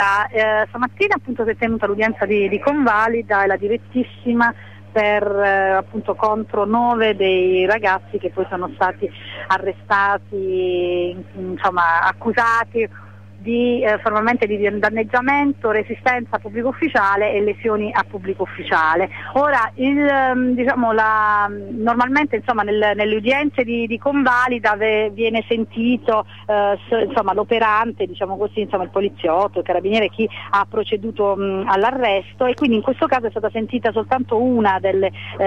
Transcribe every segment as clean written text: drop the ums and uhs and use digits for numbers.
Stamattina appunto si è tenuta l'udienza di convalida e la direttissima per appunto contro 9 dei ragazzi che poi sono stati arrestati, insomma accusati formalmente di danneggiamento, resistenza a pubblico ufficiale e lesioni a pubblico ufficiale. Ora normalmente insomma nelle udienze di convalida viene sentito l'operante, diciamo così, insomma il poliziotto, il carabiniere, chi ha proceduto all'arresto, e quindi in questo caso è stata sentita soltanto una delle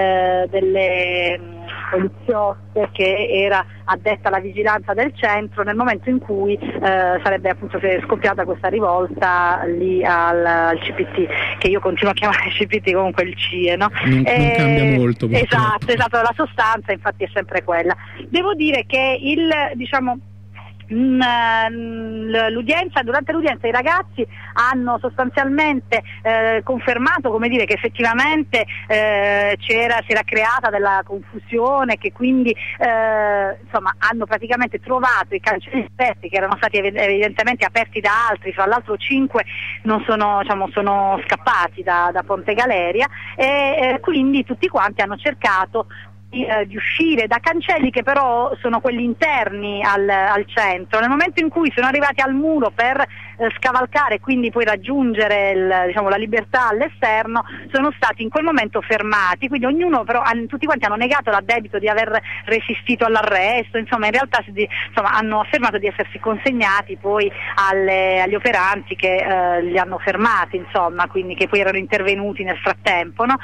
poliziotte che era addetta alla vigilanza del centro nel momento in cui sarebbe appunto scoppiata questa rivolta lì al CPT, che io continuo a chiamare CPT, comunque il CIE, no? Non cambia molto. Esatto, la sostanza infatti è sempre quella. Devo dire che durante l'udienza i ragazzi hanno sostanzialmente confermato, come dire, che effettivamente si era creata della confusione, che quindi hanno praticamente trovato i cancelli aperti, che erano stati evidentemente aperti da altri, fra l'altro 5 sono scappati da Ponte Galeria, e quindi tutti quanti hanno cercato di uscire da cancelli che però sono quelli interni al centro. Nel momento in cui sono arrivati al muro per scavalcare e quindi poi raggiungere la libertà all'esterno, sono stati in quel momento fermati, quindi tutti quanti hanno negato l'addebito di aver resistito all'arresto, insomma in realtà hanno affermato di essersi consegnati poi agli operanti che li hanno fermati, insomma, quindi che poi erano intervenuti nel frattempo, no?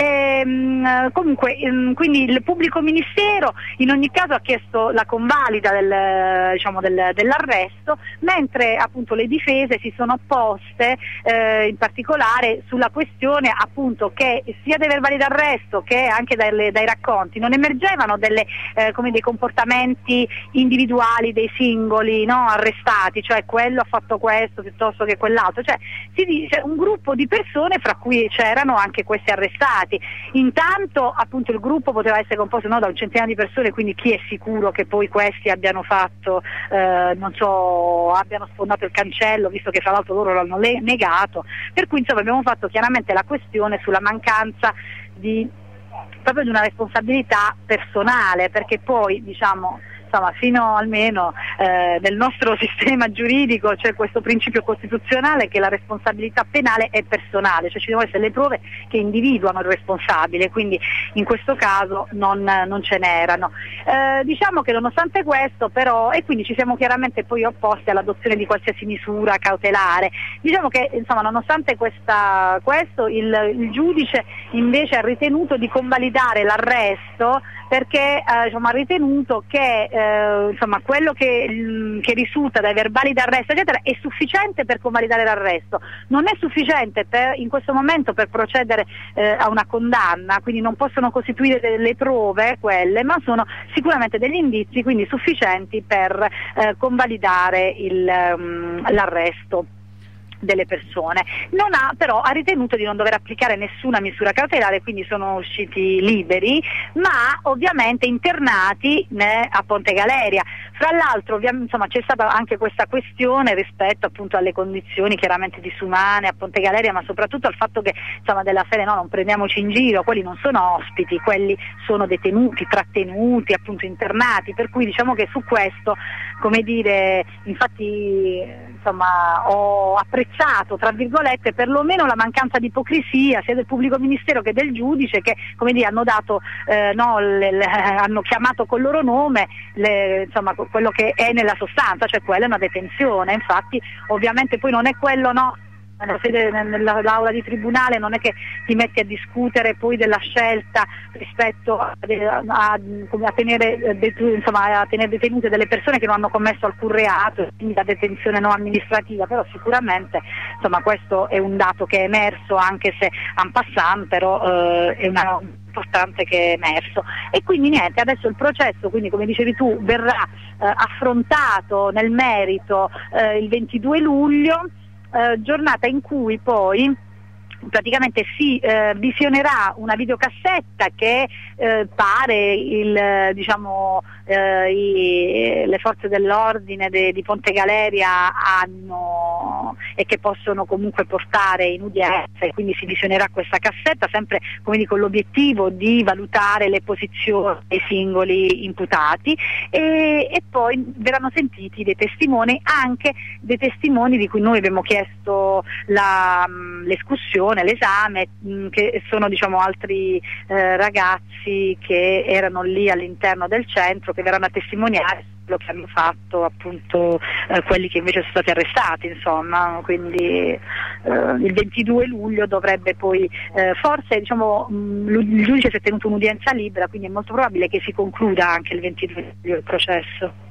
Quindi il pubblico ministero in ogni caso ha chiesto la convalida dell'arresto, mentre appunto le difese si sono opposte in particolare sulla questione appunto che sia dei verbali d'arresto che anche dai racconti non emergevano dei comportamenti individuali dei singoli, no, arrestati, cioè quello ha fatto questo piuttosto che quell'altro, cioè si dice un gruppo di persone fra cui c'erano anche questi arrestati. Intanto appunto il gruppo poteva essere composto da un centinaio di persone, quindi chi è sicuro che poi questi abbiano fatto abbiano sfondato il cancello, visto che fra l'altro loro l'hanno negato, per cui insomma abbiamo fatto chiaramente la questione sulla mancanza proprio di una responsabilità personale, perché poi fino almeno nel nostro sistema giuridico c'è questo principio costituzionale che la responsabilità penale è personale, cioè ci devono essere le prove che individuano il responsabile, quindi in questo caso non ce n'erano. Diciamo che nonostante questo però, e quindi ci siamo chiaramente poi opposti all'adozione di qualsiasi misura cautelare, diciamo che insomma nonostante questo il giudice invece ha ritenuto di convalidare l'arresto, perché ha ritenuto che quello che risulta dai verbali d'arresto eccetera è sufficiente per convalidare l'arresto, non è sufficiente in questo momento per procedere a una condanna, quindi non possono costituire delle prove quelle, ma sono sicuramente degli indizi, quindi sufficienti per convalidare l'arresto delle persone. Ha ritenuto di non dover applicare nessuna misura cautelare, quindi sono usciti liberi, ma ovviamente internati a Ponte Galeria. Fra l'altro c'è stata anche questa questione rispetto appunto alle condizioni chiaramente disumane a Ponte Galeria, ma soprattutto al fatto che della serie non prendiamoci in giro, quelli non sono ospiti, quelli sono detenuti, trattenuti, appunto internati, per cui diciamo che su questo, come dire, infatti ho apprezzato tra virgolette perlomeno la mancanza di ipocrisia sia del pubblico ministero che del giudice, che come dire hanno dato hanno chiamato col loro nome quello che è nella sostanza, cioè quella è una detenzione. Infatti ovviamente poi non è quello, no, nell'aula di tribunale non è che ti metti a discutere poi della scelta rispetto a tenere detenute delle persone che non hanno commesso alcun reato, quindi la detenzione non amministrativa, però sicuramente questo è un dato che è emerso, anche se en passant, però è una importante che è emerso. E quindi niente, adesso il processo, quindi come dicevi tu, verrà affrontato nel merito il 22 luglio, giornata in cui poi praticamente si visionerà una videocassetta che pare le forze dell'ordine di Ponte Galeria hanno e che possono comunque portare in udienza, e quindi si visionerà questa cassetta sempre con l'obiettivo di valutare le posizioni dei singoli imputati, e poi verranno sentiti dei testimoni, anche dei testimoni di cui noi abbiamo chiesto l'escussione, l'esame, che sono altri ragazzi che erano lì all'interno del centro, che verranno a testimoniare quello che hanno fatto appunto quelli che invece sono stati arrestati, insomma. Quindi il 22 luglio dovrebbe poi forse il giudice si è tenuto un'udienza libera, quindi è molto probabile che si concluda anche il 22 luglio il processo.